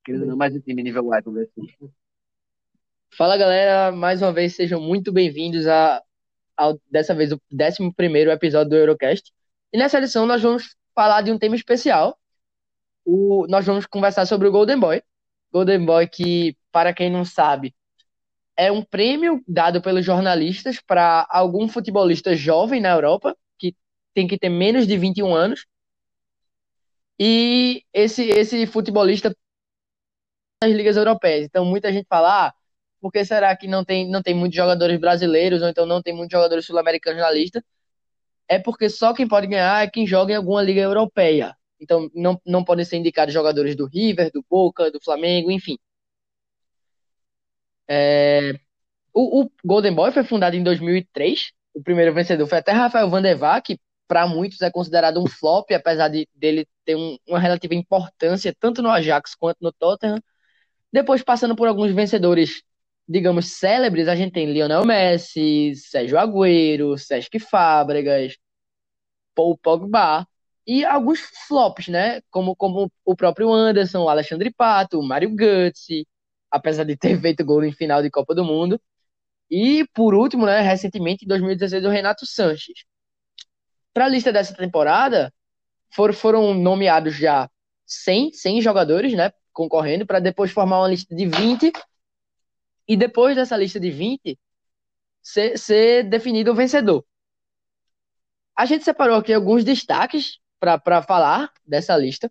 querendo ou não, mais um time nível A, vamos dizer assim. Fala galera, mais uma vez sejam muito bem-vindos ao dessa vez o 11º episódio do Eurocast. E nessa edição nós vamos falar de um tema especial. Nós vamos conversar sobre o Golden Boy. Golden Boy que, para quem não sabe, é um prêmio dado pelos jornalistas para algum futebolista jovem na Europa, que tem que ter menos de 21 anos. E esse futebolista nas ligas europeias. Então muita gente fala, por que será que não tem muitos jogadores brasileiros ou então não tem muitos jogadores sul-americanos na lista? É porque só quem pode ganhar é quem joga em alguma liga europeia. Então não podem ser indicados jogadores do River, do Boca, do Flamengo, enfim. O Golden Boy foi fundado em 2003. O primeiro vencedor foi até Rafael Van der Vaart, que para muitos é considerado um flop, apesar dele ter uma relativa importância tanto no Ajax quanto no Tottenham. Depois, passando por alguns vencedores, digamos, célebres, a gente tem Lionel Messi, Sérgio Agüero, Cesc Fábregas, Paul Pogba e alguns flops, né? Como o próprio Anderson, o Alexandre Pato, o Mário Götze, apesar de ter feito gol em final de Copa do Mundo. E, por último, né, recentemente, em 2016, o Renato Sanches. Para a lista dessa temporada, foram nomeados já 100 jogadores, né, concorrendo, para depois formar uma lista de 20 e depois dessa lista de 20 ser definido o vencedor. A gente separou aqui alguns destaques para falar dessa lista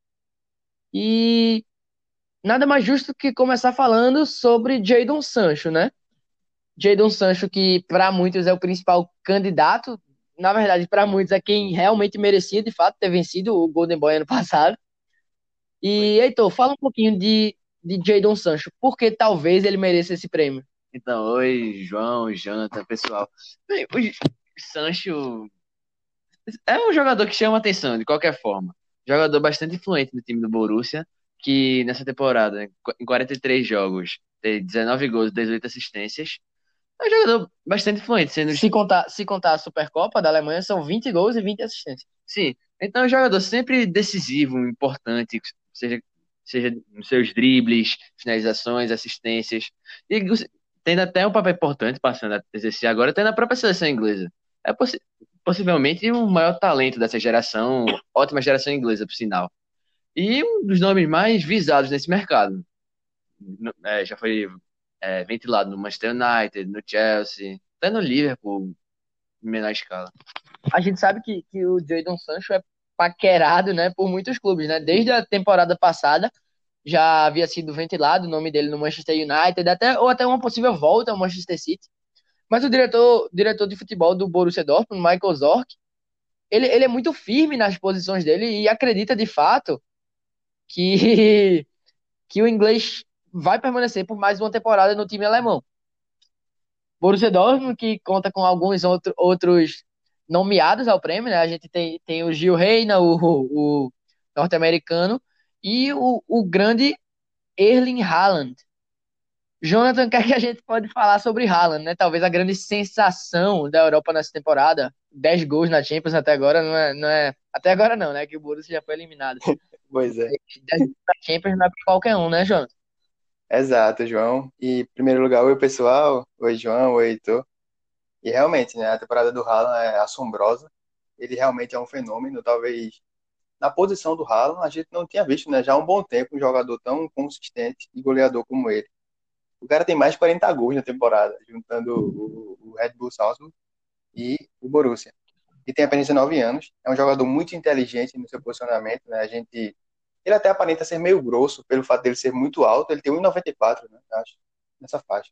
e nada mais justo que começar falando sobre Jadon Sancho, né? Jadon Sancho, que para muitos é o principal candidato, na verdade, para muitos é quem realmente merecia de fato ter vencido o Golden Boy ano passado. Pois E, é. Heitor, fala um pouquinho de Jadon Sancho, porque talvez ele mereça esse prêmio. Então, oi, João, Janta, pessoal. Bem, o Sancho é um jogador que chama atenção, de qualquer forma. Jogador bastante influente no time do Borussia, que nessa temporada, em 43 jogos, tem 19 gols, 18 assistências. É um jogador bastante influente, sendo. Se contar a Supercopa da Alemanha, são 20 gols e 20 assistências. Sim, então é um jogador sempre decisivo, importante, seja nos seus dribles, finalizações, assistências. E tendo até um papel importante, passando a exercer agora, até na própria seleção inglesa. É possivelmente o maior talento dessa geração, ótima geração inglesa, por sinal. E um dos nomes mais visados nesse mercado. Já foi ventilado no Manchester United, no Chelsea, até no Liverpool, em menor escala. A gente sabe que o Jadon Sancho é paquerado, né, por muitos clubes, né? Desde a temporada passada já havia sido ventilado o nome dele no Manchester United, ou até uma possível volta ao Manchester City. Mas o diretor de futebol do Borussia Dortmund, Michael Zorc, ele é muito firme nas posições dele e acredita de fato que, que o inglês vai permanecer por mais uma temporada no time alemão. Borussia Dortmund, que conta com alguns outros nomeados ao prêmio, né? A gente tem o Gil Reyna, o norte-americano, e o grande Erling Haaland. Jonathan, o que é que a gente pode falar sobre Haaland, né? Talvez a grande sensação da Europa nessa temporada. 10 gols na Champions até agora, não é. Até agora não, né? Que o Borussia já foi eliminado. Pois é. Mas 10 gols na Champions não é pra qualquer um, né, Jonathan? Exato, João. E, em primeiro lugar, oi, pessoal. Oi, João. Oi, Heitor. E realmente, né, a temporada do Haaland é assombrosa. Ele realmente é um fenômeno. Talvez na posição do Haaland, a gente não tinha visto, né, já há um bom tempo um jogador tão consistente e goleador como ele. O cara tem mais de 40 gols na temporada, juntando o Red Bull Salzburg e o Borussia. E tem apenas 19 anos. É um jogador muito inteligente no seu posicionamento, né? Ele até aparenta ser meio grosso pelo fato dele ser muito alto. Ele tem 1,94, né? Acho, nessa faixa.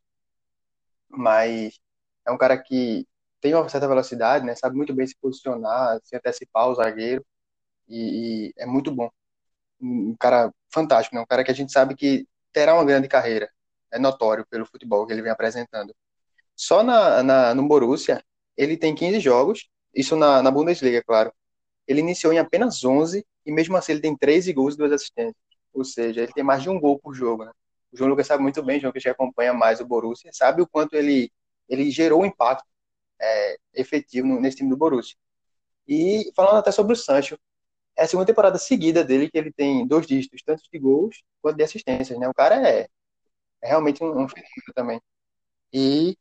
Mas é um cara que tem uma certa velocidade, né? Sabe muito bem se posicionar, se antecipar o zagueiro e é muito bom. Um cara fantástico, né? Um cara que a gente sabe que terá uma grande carreira. É notório pelo futebol que ele vem apresentando. Só no Borussia, ele tem 15 jogos, isso na Bundesliga, é claro. Ele iniciou em apenas 11 e mesmo assim ele tem 13 gols e 2 assistências. Ou seja, ele tem mais de um gol por jogo, né? O João Lucas sabe muito bem, João, que já acompanha mais o Borussia, sabe o quanto ele gerou um impacto efetivo nesse time do Borussia. E falando até sobre o Sancho, é a segunda temporada seguida dele que ele tem 2 dígitos, tanto de gols quanto de assistências, né? O cara é realmente um fenômeno também. E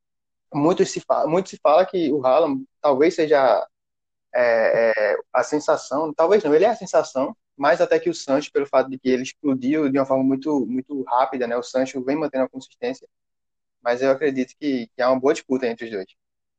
muito se fala que o Haaland talvez seja a sensação, talvez não, ele é a sensação, mais até que o Sancho, pelo fato de que ele explodiu de uma forma muito, muito rápida, né? O Sancho vem mantendo a consistência, mas eu acredito que há uma boa disputa entre os dois.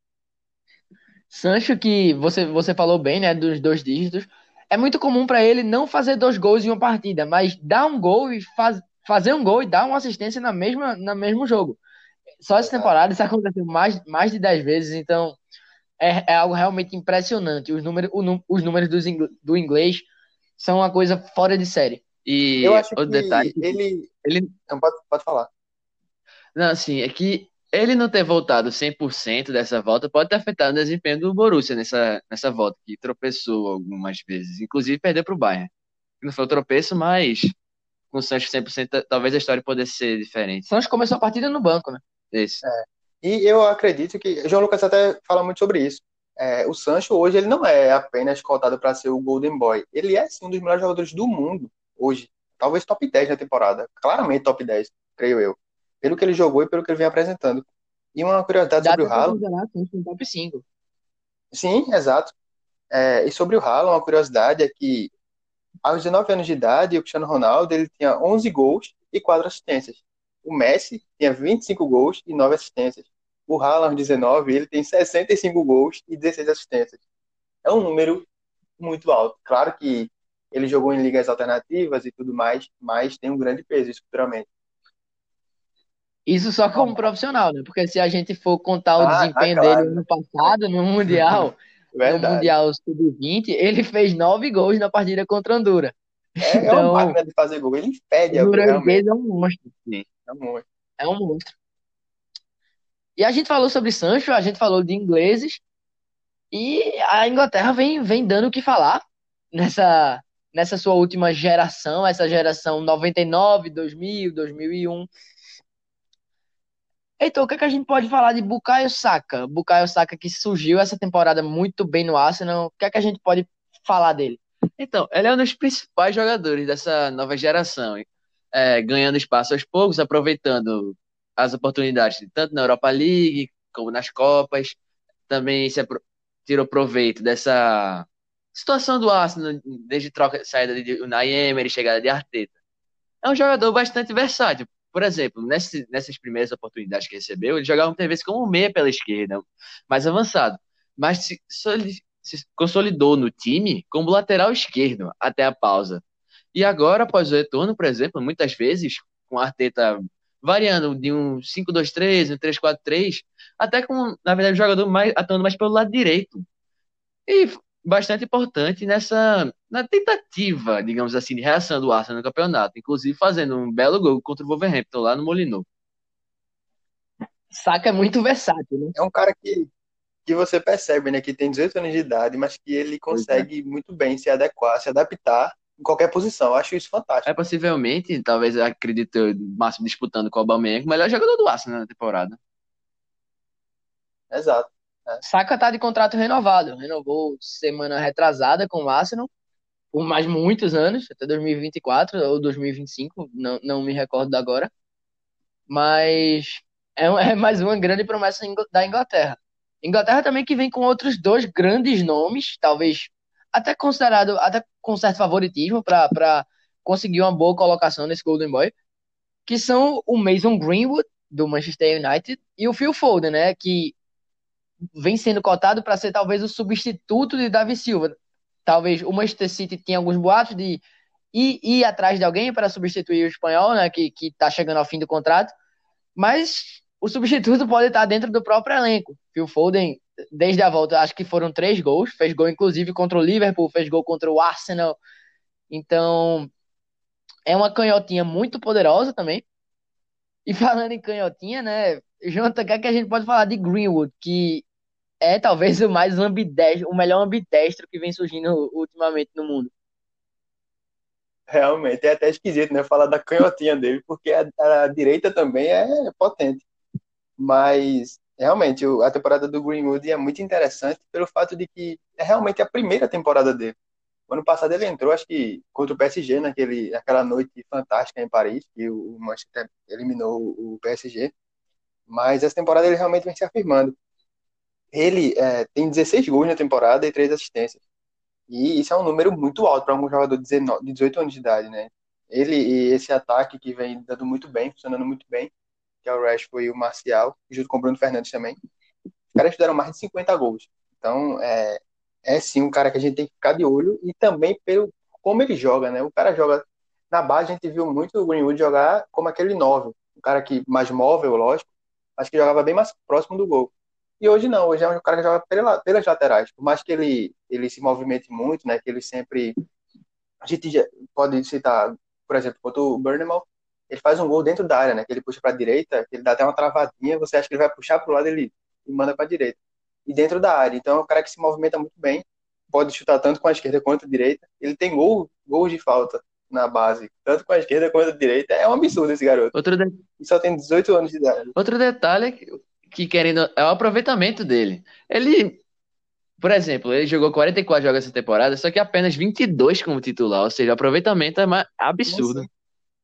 Sancho, que você falou bem, né, dos 2 dígitos, é muito comum para ele não fazer 2 gols em uma partida, mas dar um gol e fazer um gol e dar uma assistência na mesmo jogo. Só essa Exato. temporada isso aconteceu mais de 10 vezes, então é algo realmente impressionante. Os números do inglês são uma coisa fora de série. Eu E acho outro detalhe, que tipo, ele. ele, Não, pode falar. não, assim, é que ele não ter voltado 100% dessa volta pode ter afetado o desempenho do Borussia nessa volta, que tropeçou algumas vezes, inclusive perdeu para o Bayern. Não foi o tropeço, mas com o Sancho 100%, talvez a história pudesse ser diferente. Santos começou a partida no banco, né? Esse. E eu acredito que. João Lucas até fala muito sobre isso. O Sancho hoje ele não é apenas cotado para ser o Golden Boy. Ele é sim um dos melhores jogadores do mundo hoje. Talvez top 10 na temporada. Claramente top 10, creio eu. Pelo que ele jogou e pelo que ele vem apresentando. E uma curiosidade Dá sobre o até pra Haaland. considerar Santos no top 5. Sim, exato. E sobre o Haaland, uma curiosidade é que aos 19 anos de idade, o Cristiano Ronaldo ele tinha 11 gols e 4 assistências. O Messi tinha 25 gols e 9 assistências. O Haaland, aos 19, ele tem 65 gols e 16 assistências. É um número muito alto. Claro que ele jogou em ligas alternativas e tudo mais, mas tem um grande peso isso futuramente. Isso só como profissional, né? Porque se a gente for contar o desempenho dele Claro, né? ano passado no Verdade. Mundial Sub-20, ele fez 9 gols na partida contra a Honduras. É uma Então, máquina de fazer gol. Ele fede o a gol, norueguês realmente. é um monstro. Sim. É muito. É um monstro. E a gente falou sobre Sancho, a gente falou de ingleses, e a Inglaterra vem dando o que falar nessa sua última geração, essa geração 99, 2000, 2001. Então, o que é que a gente pode falar de Bukayo Saka? Bukayo Saka que surgiu essa temporada muito bem no Arsenal. O que é que a gente pode falar dele? Então, ele é um dos principais jogadores dessa nova geração, ganhando espaço aos poucos, aproveitando as oportunidades, tanto na Europa League como nas Copas. Também tirou proveito dessa situação do Arsenal, desde saída de Unai Emery, chegada de Arteta. É um jogador bastante versátil. Por exemplo, nessas primeiras oportunidades que recebeu, ele jogava muitas vezes como um meia pela esquerda, mais avançado. Mas se consolidou no time como lateral esquerdo até a pausa. E agora, após o retorno, por exemplo, muitas vezes, com o Arteta variando de um 5-2-3, um 3-4-3, até com, na verdade, o jogador atuando mais pelo lado direito. E bastante importante na tentativa, digamos assim, de reação do Arsenal no campeonato, inclusive fazendo um belo gol contra o Wolverhampton lá no Molineux. Saka é muito versátil, né? É um cara que você percebe, né, que tem 18 anos de idade, mas que ele Pois é. consegue muito bem se adequar, se adaptar em qualquer posição. Eu acho isso É fantástico. possivelmente, talvez acredito eu, máximo disputando com o Aubameyang, o melhor jogador do Arsenal na temporada. Exato. É. Saka tá de contrato renovado. Renovou semana retrasada com o Arsenal por mais muitos anos, até 2024 ou 2025, não me recordo agora. Mas é mais uma grande promessa da Inglaterra. Inglaterra também que vem com outros 2 grandes nomes, talvez até considerado até com certo favoritismo para conseguir uma boa colocação nesse Golden Boy, que são o Mason Greenwood do Manchester United e o Phil Foden, né, que vem sendo cotado para ser talvez o substituto de Davi Silva. Talvez o Manchester City tinha alguns boatos de ir atrás de alguém para substituir o espanhol, né, que está chegando ao fim do contrato, mas o substituto pode estar dentro do próprio elenco. Phil Foden, desde a volta, acho que foram 3 gols, fez gol inclusive contra o Liverpool, fez gol contra o Arsenal, então é uma canhotinha muito poderosa também. E falando em canhotinha, né, Jonathan, o que é que a gente pode falar de Greenwood, que é talvez o mais ambidestro, o melhor ambidestro que vem surgindo ultimamente no mundo. Realmente, é até esquisito, né, falar da canhotinha dele, porque a direita também é potente. Mas, realmente, a temporada do Greenwood é muito interessante pelo fato de que é realmente a primeira temporada dele. O ano passado ele entrou, acho que contra o PSG, naquela noite fantástica em Paris, que o Manchester eliminou o PSG. Mas essa temporada ele realmente vem se afirmando. Ele tem 16 gols na temporada e 3 assistências. E isso é um número muito alto para um jogador de 19, de 18 anos de idade, né? Ele e esse ataque que vem dando muito bem, funcionando muito bem, que é o Rashford e o Marcial, junto com o Bruno Fernandes também. Os caras fizeram mais de 50 gols. Então, é sim um cara que a gente tem que ficar de olho e também pelo como ele joga, né? O cara joga na base, a gente viu muito o Greenwood jogar como aquele 9, um cara que mais móvel, lógico, mas que jogava bem mais próximo do gol. E hoje não, hoje é um cara que joga pelas laterais. Por mais que ele se movimente muito, né? Que ele sempre. A gente pode citar, por exemplo, contra o Bournemouth, ele faz um gol dentro da área, né? Que ele puxa para a direita, que ele dá até uma travadinha, você acha que ele vai puxar para o lado, ele manda para a direita. E dentro da área. Então é um cara que se movimenta muito bem, pode chutar tanto com a esquerda quanto a direita. Ele tem gols de falta na base, tanto com a esquerda quanto a direita. É um absurdo esse garoto. Outro, de- E só tem 18 anos de idade. outro detalhe é que querendo é o aproveitamento dele. Ele, por exemplo, ele jogou 44 jogos essa temporada, só que apenas 22 como titular, ou seja, o aproveitamento é Sim, absurdo. sim.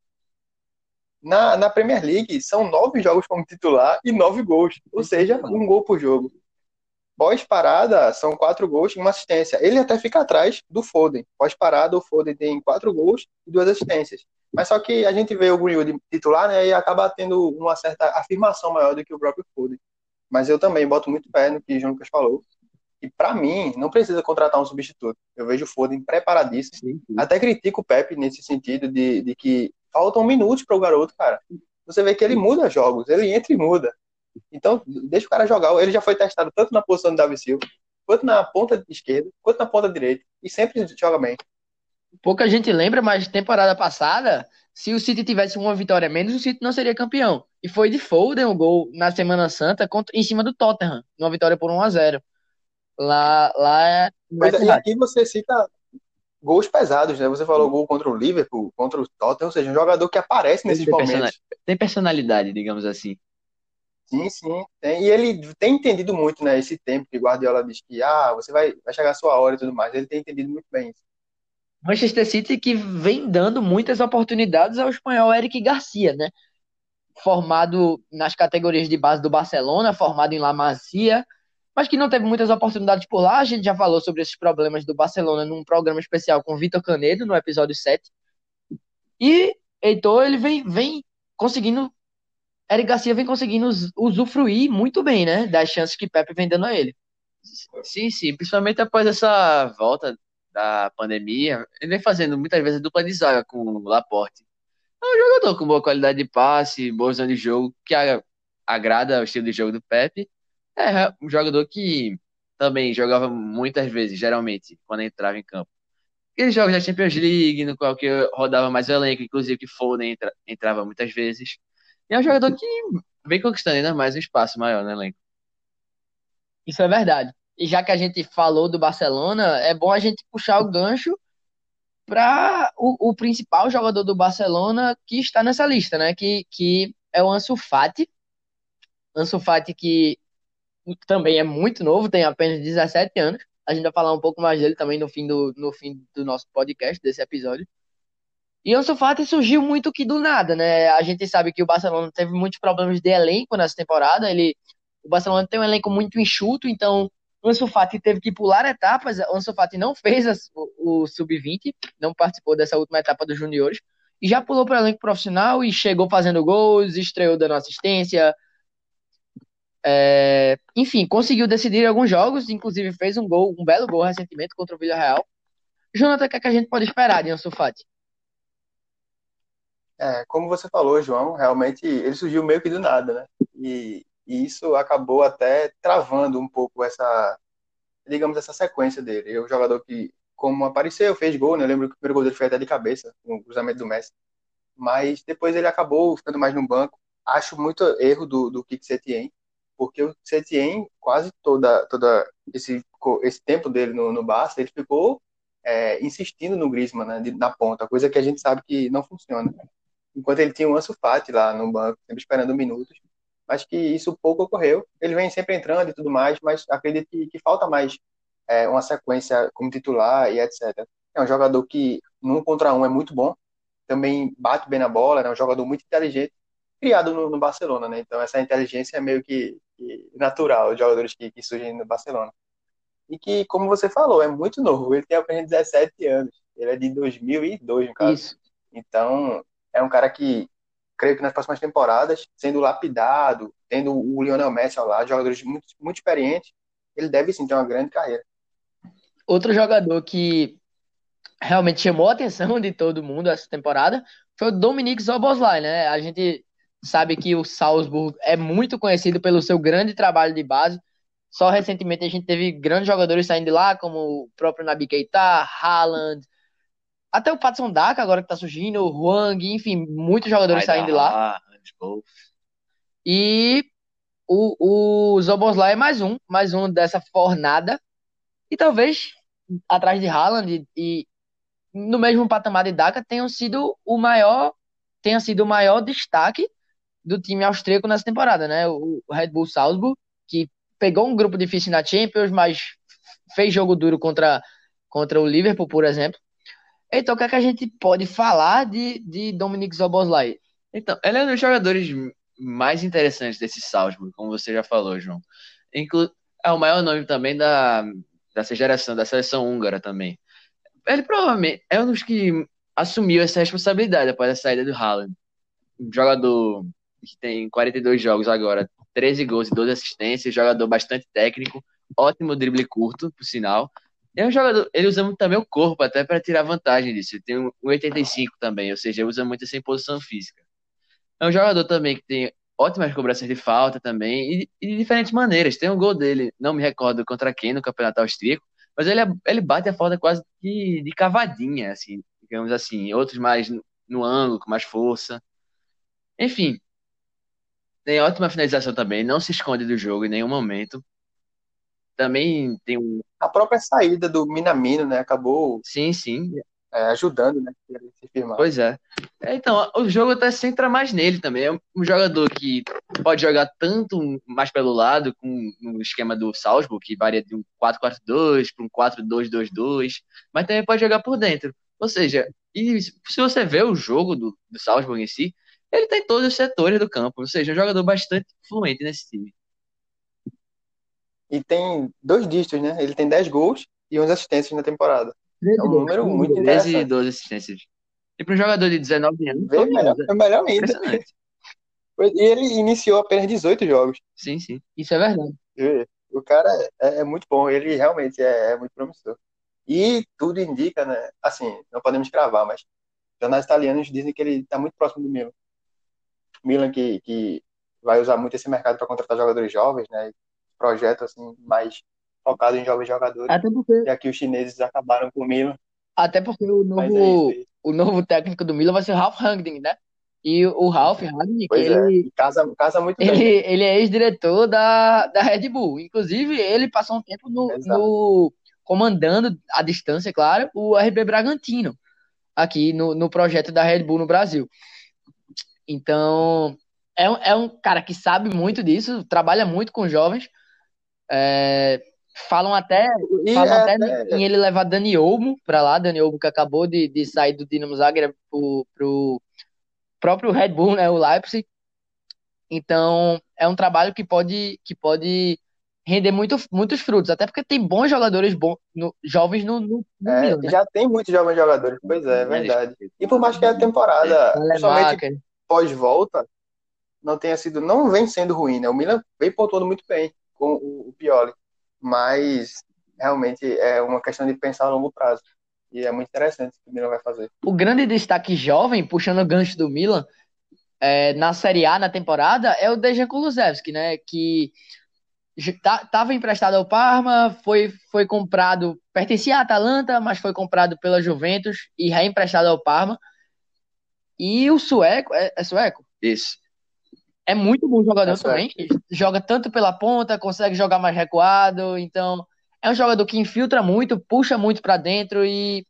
Na Premier League, são 9 jogos como titular e 9 gols. Ou seja, um gol por jogo. Pós-parada, são 4 gols e uma assistência. Ele até fica atrás do Foden. Pós-parada, o Foden tem 4 gols e 2 assistências. Mas só que a gente vê o Greenwood titular, né, e acaba tendo uma certa afirmação maior do que o próprio Foden. Mas eu também boto muito fé no que o João Lucas falou. E para mim, não precisa contratar um substituto. Eu vejo o Foden preparadíssimo. Sim, sim. Até critico o Pepe nesse sentido de que faltam minutos para o garoto, cara. Você vê que ele muda jogos, ele entra e muda. Então, deixa o cara jogar. Ele já foi testado tanto na posição do Davi Silva, quanto na ponta esquerda, quanto na ponta direita. E sempre joga bem. Pouca gente lembra, mas temporada passada, se o City tivesse uma vitória a menos, o City não seria campeão. E foi de Foden o gol na Semana Santa em cima do Tottenham, numa vitória por 1-0. Lá no Pois é, e Etihad. aqui você cita gols pesados, né? Você falou gol contra o Liverpool, contra o Tottenham, ou seja, um jogador que aparece nesses Tem momentos. tem personalidade, digamos assim. Sim, sim. E ele tem entendido muito, né? Esse tempo que Guardiola diz que você vai chegar a sua hora e tudo mais. Ele tem entendido muito bem isso. Manchester City que vem dando muitas oportunidades ao espanhol Eric Garcia, né? Formado nas categorias de base do Barcelona, formado em La Masia, mas que não teve muitas oportunidades por lá. A gente já falou sobre esses problemas do Barcelona num programa especial com Vitor Canedo, no episódio 7. E Heitor, ele vem conseguindo, Eric Garcia vem conseguindo usufruir muito bem, né? Das chances que Pepe vem dando a ele. Sim, sim, principalmente após essa volta da pandemia, ele vem fazendo muitas vezes dupla de zaga com o Laporte. É um jogador com boa qualidade de passe, boa visão de jogo, que agrada o estilo de jogo do Pepe. É um jogador que também jogava muitas vezes, geralmente, quando entrava em campo. Aqueles jogos da Champions League, no qual que rodava mais o elenco, inclusive que Foden entrava muitas vezes. E é um jogador que vem conquistando ainda mais um espaço maior no elenco. Isso é verdade. E já que a gente falou do Barcelona, é bom a gente puxar o gancho para o principal jogador do Barcelona que está nessa lista, né? Que é o Ansu Fati. Ansu Fati que também é muito novo, tem apenas 17 anos. A gente vai falar um pouco mais dele também no fim do nosso podcast, desse episódio. E o Ansu Fati surgiu muito que do nada, né? A gente sabe que o Barcelona teve muitos problemas de elenco nessa temporada. O Barcelona tem um elenco muito enxuto, então o Ansu Fati teve que pular etapas. O Ansu Fati não fez o sub-20, não participou dessa última etapa dos juniores, e já pulou para o elenco profissional e chegou fazendo gols, estreou dando assistência. Enfim, conseguiu decidir alguns jogos, inclusive fez um gol, um belo gol recentemente contra o Villarreal. Jonathan, o que é que a gente pode esperar de Ansu Fati? Como você falou, João, realmente ele surgiu meio que do nada, né? E isso acabou até travando um pouco digamos, essa sequência dele. É um jogador que, como apareceu, fez gol, né? Eu lembro que o primeiro gol dele foi até de cabeça, com o cruzamento do Messi. Mas depois ele acabou ficando mais no banco. Acho muito erro do Kik Setien, porque o Setien, quase toda esse tempo dele no Barça, ele ficou insistindo no Griezmann, né, na ponta, coisa que a gente sabe que não funciona. Enquanto ele tinha o Ansu Fati lá no banco, sempre esperando minutos, mas que isso pouco ocorreu. Ele vem sempre entrando e tudo mais, mas acredito que falta mais uma sequência como titular e etc. É um jogador que, num contra um, é muito bom. Também bate bem na bola, é um jogador muito inteligente, criado no Barcelona, né? Então, essa inteligência é meio que natural, os jogadores que surgem no Barcelona. E que, como você falou, é muito novo. Ele tem apenas 17 anos. Ele é de 2002, no caso. Isso. Então, é um cara que, creio que nas próximas temporadas, sendo lapidado, tendo o Lionel Messi ao lado, jogadores muito, muito experientes, ele deve sim ter uma grande carreira. Outro jogador que realmente chamou a atenção de todo mundo essa temporada foi o Dominik Szoboszlai, né? A gente sabe que o Salzburg é muito conhecido pelo seu grande trabalho de base. Só recentemente a gente teve grandes jogadores saindo de lá, como o próprio Naby Keita, Haaland, até o Patson Daka agora que tá surgindo, o Hwang, enfim, muitos jogadores saindo de lá. Haidar, Handball. E o Szoboszlai é mais um dessa fornada. E talvez atrás de Haaland e no mesmo patamar de Daka tenha sido o maior destaque do time austríaco nessa temporada, né? O Red Bull Salzburg, que pegou um grupo difícil na Champions, mas fez jogo duro contra o Liverpool, por exemplo. Então, o que é que a gente pode falar de Dominik Szoboszlai? Então, ele é um dos jogadores mais interessantes desse Salzburg, como você já falou, João. Inclu É o maior nome também dessa geração, da seleção húngara também. Ele provavelmente é um dos que assumiu essa responsabilidade após a saída do Haaland. Um jogador que tem 42 jogos agora, 13 gols e 12 assistências, jogador bastante técnico, ótimo drible curto, por sinal. É um jogador, ele usa muito também o corpo até para tirar vantagem disso. Ele tem um 85 também, ou seja, usa muito essa imposição física. É um jogador também que tem ótimas cobranças de falta também, e de diferentes maneiras. Tem um gol dele, não me recordo contra quem no Campeonato Austríaco, mas ele bate a falta quase que de cavadinha, assim, digamos assim. Outros mais no ângulo, com mais força. Enfim, tem ótima finalização também, não se esconde do jogo em nenhum momento. Também tem um. A própria saída do Minamino, né, acabou Sim, sim, ajudando, né, ele se firmar. pois é. Então, o jogo até centra mais nele também. É um jogador que pode jogar tanto mais pelo lado, com no esquema do Salzburg, que varia de um 4-4-2 para um 4-2-2-2, mas também pode jogar por dentro. Ou seja, e se você vê o jogo do Salzburg em si, ele tem todos os setores do campo. Ou seja, é um jogador bastante fluente nesse time. E tem 2 dígitos, né? Ele tem 10 gols e 11 assistências na temporada. É um número muito 13 e interessante. 12 assistências. E para um jogador de 19 anos, Vê melhor, é melhor ainda. impressionante. E ele iniciou apenas 18 jogos. Sim, sim. Isso é verdade. O cara é muito bom, ele realmente é muito promissor. E tudo indica, né? Assim, não podemos cravar, mas jornais italianos dizem que ele está muito próximo do Milan. Milan que vai usar muito esse mercado para contratar jogadores jovens, né? Projeto assim mais focado em jovens jogadores. Até porque, E aqui os chineses acabaram com o Milan, até porque o mas é isso novo, aí. o novo técnico do Milan vai ser o Ralf Rangnick, né? E o Ralf Rangnick, Pois é, e casa muito ele, bem. ele é ex-diretor da Red Bull. Inclusive, ele passou um tempo Exato. comandando à distância, claro, o RB Bragantino, aqui no projeto da Red Bull no Brasil. Então, é um cara que sabe muito disso, trabalha muito com jovens. É, falam até, E falam é até até em ele levar Dani Olmo para lá, Dani Olmo que acabou de sair do Dinamo Zagreb pro próprio Red Bull, né, o Leipzig. Então, é um trabalho que pode render muitos frutos, até porque tem bons jogadores jovens no Milan, né? já tem muitos jovens jogadores, pois é verdade. E por mais que a temporada, principalmente Telemacher. pós-volta, não vem sendo ruim, né? O Milan vem pontuando muito bem com o Pioli, mas realmente é uma questão de pensar a longo prazo. E é muito interessante o que o Milan vai fazer. O grande destaque jovem, puxando o gancho do Milan, na Série A na temporada, é o Dejan Kulusevski, né? Que estava emprestado ao Parma, foi comprado, pertencia à Atalanta, mas foi comprado pela Juventus e reemprestado ao Parma. E o sueco, é sueco? Isso. É muito bom jogador Essa também. Joga tanto pela ponta, consegue jogar mais recuado. Então, é um jogador que infiltra muito, puxa muito para dentro e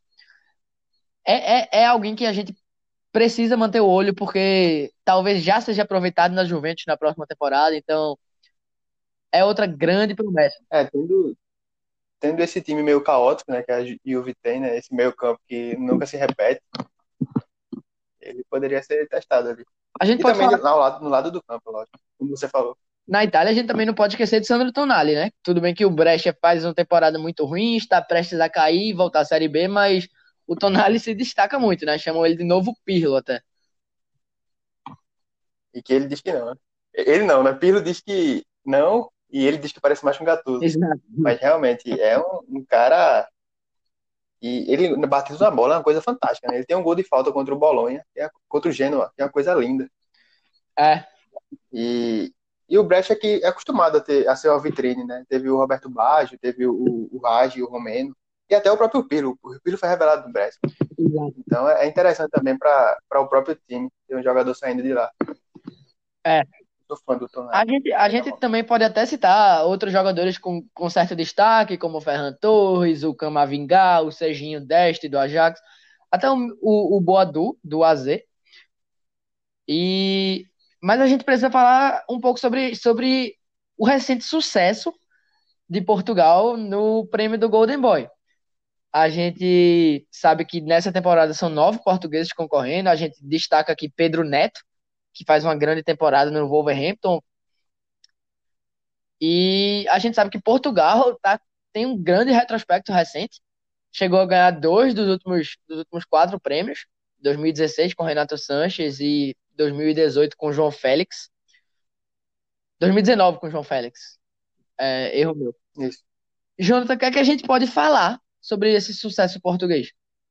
é alguém que a gente precisa manter o olho, porque talvez já seja aproveitado na Juventus na próxima temporada. Então, é outra grande promessa. tendo tendo esse time meio caótico, né, que a Juve tem, né, esse meio campo que nunca se repete, ele poderia ser testado ali. A gente E pode também falar, no lado do campo, lógico, como você falou. na Itália, a gente também não pode esquecer de Sandro Tonali, né? Tudo bem que o Brescia faz uma temporada muito ruim, está prestes a cair e voltar à Série B, mas o Tonali se destaca muito, né? Chamam ele de novo Pirlo até. E que ele diz que não, né? Ele não, né? Pirlo diz que não, e ele diz que parece mais um Gattuso. Exato. Mas realmente é um cara. E ele batendo na bola é uma coisa fantástica, né? Ele tem um gol de falta contra o Bolonha, contra o Genoa, que é uma coisa linda. É, E, e o Brecht é que é acostumado a ser uma vitrine, né? Teve o Roberto Baggio, teve o Ragi, o Romeno, e até o próprio Pirlo. O Pirlo foi revelado do Brecht. exato. Então é interessante também para o próprio time ter um jogador saindo de lá. É. Sou fã do Tonali. A gente também pode até citar outros jogadores com certo destaque, como o Ferran Torres, o Camavinga, o Serginho Deste do Ajax, até o Boadu do AZ. Mas a gente precisa falar um pouco sobre o recente sucesso de Portugal no prêmio do Golden Boy. A gente sabe que nessa temporada são 9 portugueses concorrendo. A gente destaca aqui Pedro Neto, que faz uma grande temporada no Wolverhampton. E a gente sabe que Portugal tem um grande retrospecto recente. Chegou a ganhar 2 dos últimos 4 prêmios. 2016 com Renato Sanches e 2018 com João Félix. 2019 com João Félix. Erro meu. Isso. Jonathan, o que é que a gente pode falar sobre esse sucesso português?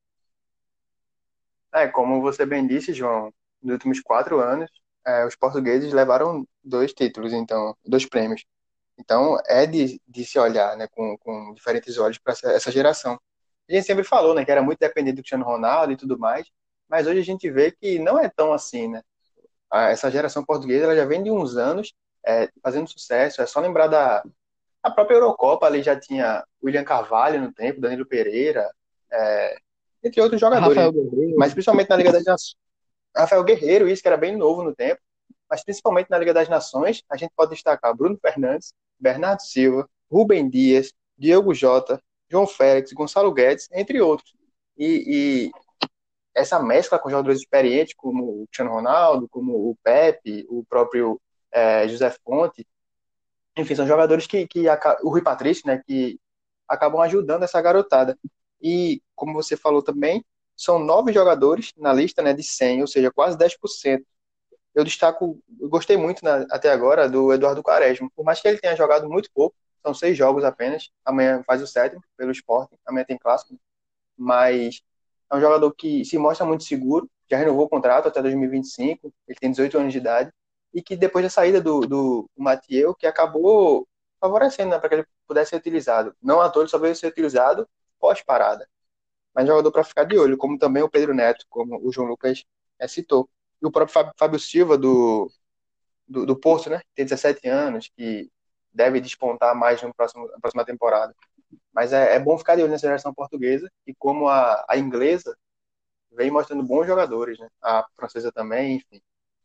Como você bem disse, João, nos últimos 4 anos, os portugueses levaram 2 títulos, então, 2 prêmios. Então, é de se olhar, né, com diferentes olhos para essa geração. A gente sempre falou, né, que era muito dependente do Cristiano Ronaldo e tudo mais, mas hoje a gente vê que não é tão assim, né? Essa geração portuguesa ela já vem de uns anos fazendo sucesso. É só lembrar a própria Eurocopa, ali já tinha William Carvalho no tempo, Danilo Pereira, é, entre outros jogadores, Rafael né? Mas Guerreiro. principalmente na Liga das Nações. Rafael Guerreiro, isso que era bem novo no tempo, mas principalmente na Liga das Nações, a gente pode destacar Bruno Fernandes, Bernardo Silva, Rubem Dias, Diogo Jota, João Félix, Gonçalo Guedes, entre outros. E essa mescla com jogadores experientes, como o Cristiano Ronaldo, como o Pepe, o próprio José Fonte, enfim, são jogadores o Rui Patrício, né, que acabam ajudando essa garotada. E, como você falou também, são 9 jogadores na lista, né, de 100, ou seja, quase 10%. Eu gostei muito até agora do Eduardo Quaresma, por mais que ele tenha jogado muito pouco, são 6 jogos apenas, amanhã faz o 7º pelo Sporting, amanhã tem clássico, mas é um jogador que se mostra muito seguro, já renovou o contrato até 2025, ele tem 18 anos de idade, e que depois da saída do Mathieu, que acabou favorecendo, né, para que ele pudesse ser utilizado. Não à toa, ele só veio ser utilizado pós-parada. Mas jogador para ficar de olho, como também o Pedro Neto, como o João Lucas citou. E o próprio Fábio Silva, do Porto, né, que tem 17 anos, que deve despontar mais na próxima temporada. Mas é bom ficar de olho nessa geração portuguesa, e como a inglesa vem mostrando bons jogadores, né? A francesa também, enfim.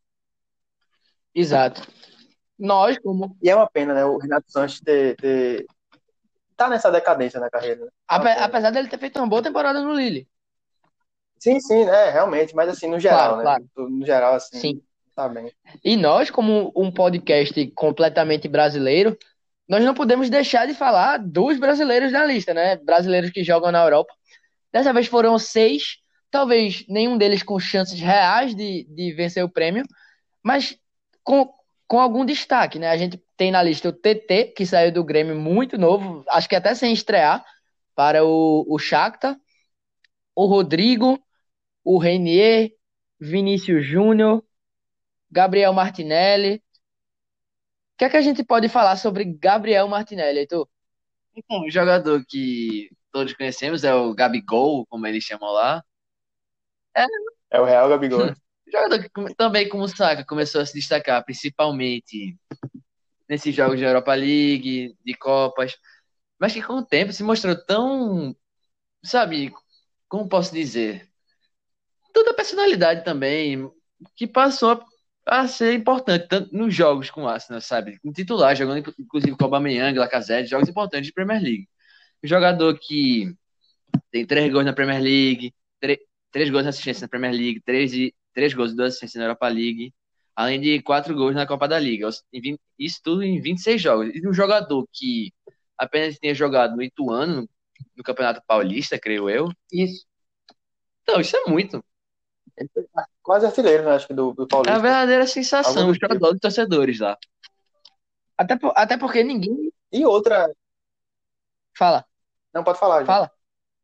Exato. Nós, como. E é uma pena, né? O Renato Sanches tá nessa decadência na carreira, né? É uma pena. Apesar dele ter feito uma boa temporada no Lille. Sim, sim, né? Realmente, mas assim, no Claro, geral, né? claro. No geral, assim, Sim. tá bem. E nós, como um podcast completamente brasileiro, nós não podemos deixar de falar dos brasileiros da lista, né? Brasileiros que jogam na Europa. Dessa vez foram 6, talvez nenhum deles com chances reais de vencer o prêmio, mas com, com algum destaque, né? A gente tem na lista o TT, que saiu do Grêmio muito novo, acho que até sem estrear, para o Shakhtar, o Rodrigo, o Renier, Vinícius Júnior, Gabriel Martinelli. O que é que a gente pode falar sobre Gabriel Martinelli, Heitor? Então, um jogador que todos conhecemos é o Gabigol, como eles chamam lá. É É o Real Gabigol, né? um jogador que também, como o Saka, começou a se destacar, principalmente nesses jogos de Europa League, de Copas, mas que com o tempo se mostrou tão, sabe, como posso dizer, toda a personalidade também, que passou a ser importante, tanto nos jogos com o Arsenal, sabe? Um titular, jogando inclusive com o Aubameyang, Lacazette, jogos importantes de Premier League. Jogador que tem 3 gols na Premier League, 3 gols de assistência na Premier League, 3 gols e 2 assistências na Europa League, além de 4 gols na Copa da Liga. Isso tudo em 26 jogos. E um jogador que apenas tinha jogado no Ituano, no Campeonato Paulista, creio eu. Isso. Então, isso é muito. Ele foi quase artilheiro, né? Acho que do É a Paulista. verdadeira Algo sensação, do o tipo. xodó dos torcedores lá. Até porque ninguém E outra, fala. não pode falar, João. Fala.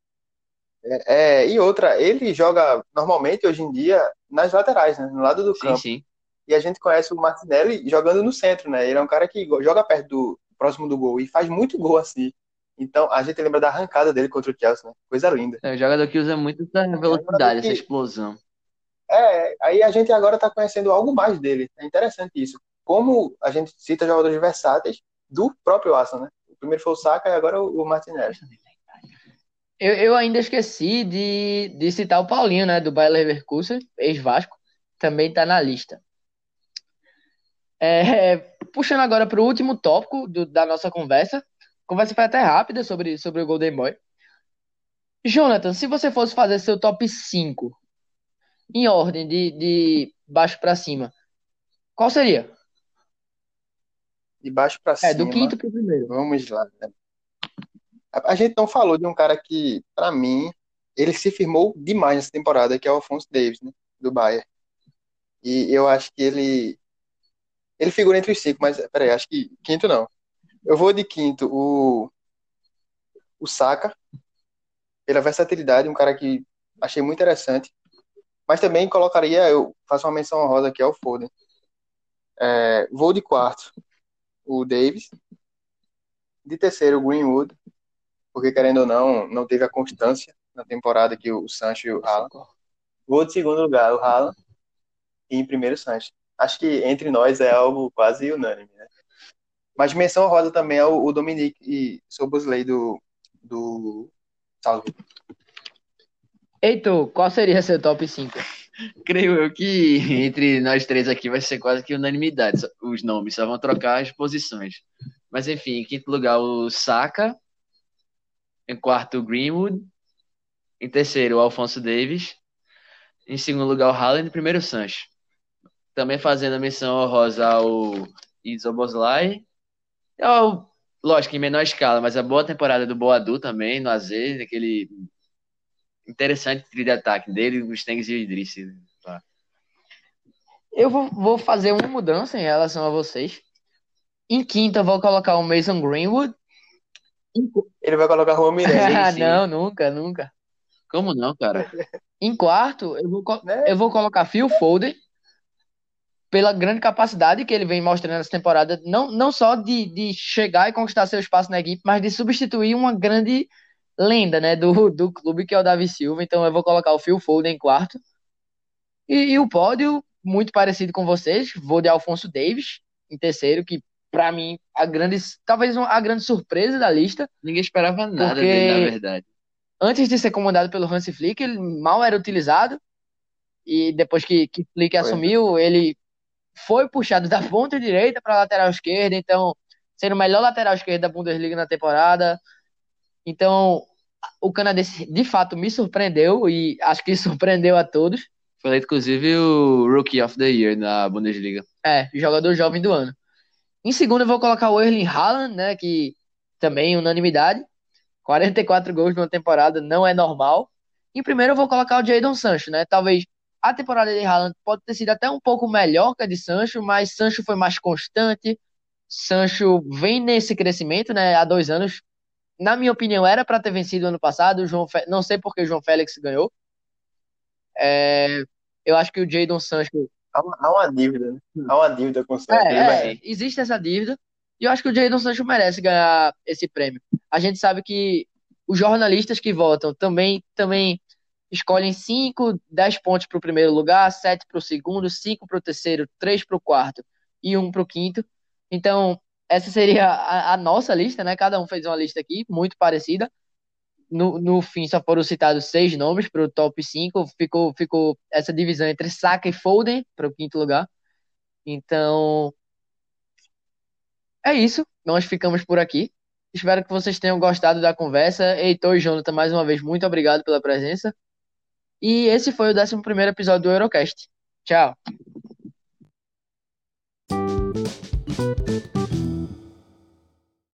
E outra, ele joga normalmente hoje em dia nas laterais, né? No lado do Sim, campo. sim. E a gente conhece o Martinelli jogando no centro, né? Ele é um cara que joga perto próximo do gol e faz muito gol assim. Então a gente lembra da arrancada dele contra o Chelsea, né? Coisa linda. É um jogador que usa muito essa É um jogador velocidade, essa que explosão. aí a gente agora está conhecendo algo mais dele. É interessante isso. Como a gente cita jogadores versáteis do próprio Arsenal, né? O primeiro foi o Saka e agora o Martinelli. Eu ainda esqueci de citar o Paulinho, né? Do Bayer Leverkusen, ex-Vasco. Também tá na lista. Puxando agora para o último tópico da nossa conversa. A conversa foi até rápida sobre o Golden Boy. Jonathan, se você fosse fazer seu top 5 em ordem de baixo para cima, qual seria? De baixo para Do cima, quinto pro primeiro. vamos lá, né? A gente não falou de um cara que, para mim, ele se firmou demais nessa temporada, que é o Alphonso Davies, né? Do Bayern. E eu acho que ele figura entre os cinco, mas peraí, acho que quinto não. Eu vou de quinto o Saka, pela versatilidade, um cara que achei muito interessante. Mas também colocaria, eu faço uma menção honrosa aqui ao Foden. Vou de quarto, o Davis. De terceiro, o Greenwood, porque querendo ou não, não teve a constância na temporada que o Sancho e o Haaland. Vou de segundo lugar, o Haaland. E em primeiro, o Sancho. Acho que entre nós é algo quase unânime, né? Mas menção honrosa também é o Dominique e Szoboszlai do Salzburg. Heitor, qual seria seu top 5? Creio eu que entre nós três aqui vai ser quase que unanimidade. Os nomes só vão trocar as posições. Mas enfim, em quinto lugar o Saka, em quarto o Greenwood, em terceiro o Alphonso Davies, em segundo lugar o Haaland e em primeiro o Sancho. Também fazendo a menção honrosa ao Szoboszlai. Lógico, em menor escala, mas a boa temporada do Boadu também, no AZ, aquele interessante trio de ataque dele, o Stengs e o Idrissi. Tá. Eu vou fazer uma mudança em relação a vocês. Em quinta, eu vou colocar o Mason Greenwood. Ele vai colocar Juan Miranda, Sim, sim. Não, nunca, nunca. Como não, cara? Em quarto, né? eu vou colocar Phil Foden, pela grande capacidade que ele vem mostrando nessa temporada, não só de chegar e conquistar seu espaço na equipe, mas de substituir uma grande lenda, né, do clube, que é o Davi Silva. Então eu vou colocar o Phil Foden em quarto. E o pódio, muito parecido com vocês, vou de Alphonso Davies em terceiro, que para mim talvez a grande surpresa da lista, Ninguém esperava nada porque dele, na verdade. antes de ser comandado pelo Hansi Flick, ele mal era utilizado, e depois que Flick Foi. assumiu, ele foi puxado da ponta direita para a lateral esquerda, então sendo o melhor lateral esquerdo da Bundesliga na temporada. Então o canadense de fato me surpreendeu e acho que surpreendeu a todos. Foi eleito, inclusive, o Rookie of the Year na Bundesliga. Jogador jovem do ano. Em segundo eu vou colocar o Erling Haaland, né, que também unanimidade. 44 gols numa temporada não é normal. Em primeiro eu vou colocar o Jadon Sancho, né? Talvez a temporada de Haaland pode ter sido até um pouco melhor que a de Sancho, mas Sancho foi mais constante. Sancho vem nesse crescimento, né? Há 2 anos. Na minha opinião, era para ter vencido ano passado. Não sei porque o João Félix ganhou. Eu acho que o Jadon Sancho. Há uma dívida, né? Há uma dívida com o Santos. Ele merece. Existe essa dívida. E eu acho que o Jadon Sancho merece ganhar esse prêmio. A gente sabe que os jornalistas que votam também escolhem 5, 10 pontos para o primeiro lugar, 7 para o segundo, 5 para o terceiro, 3 para o quarto e 1 para o quinto. Então, essa seria a nossa lista, né? Cada um fez uma lista aqui, muito parecida. No fim, só foram citados 6 nomes para o top 5. Ficou essa divisão entre Saka e Foden para o quinto lugar. Então, é isso. Nós ficamos por aqui. Espero que vocês tenham gostado da conversa. Heitor e Jonathan, mais uma vez, muito obrigado pela presença. E esse foi o 11º episódio do Eurocast. Tchau.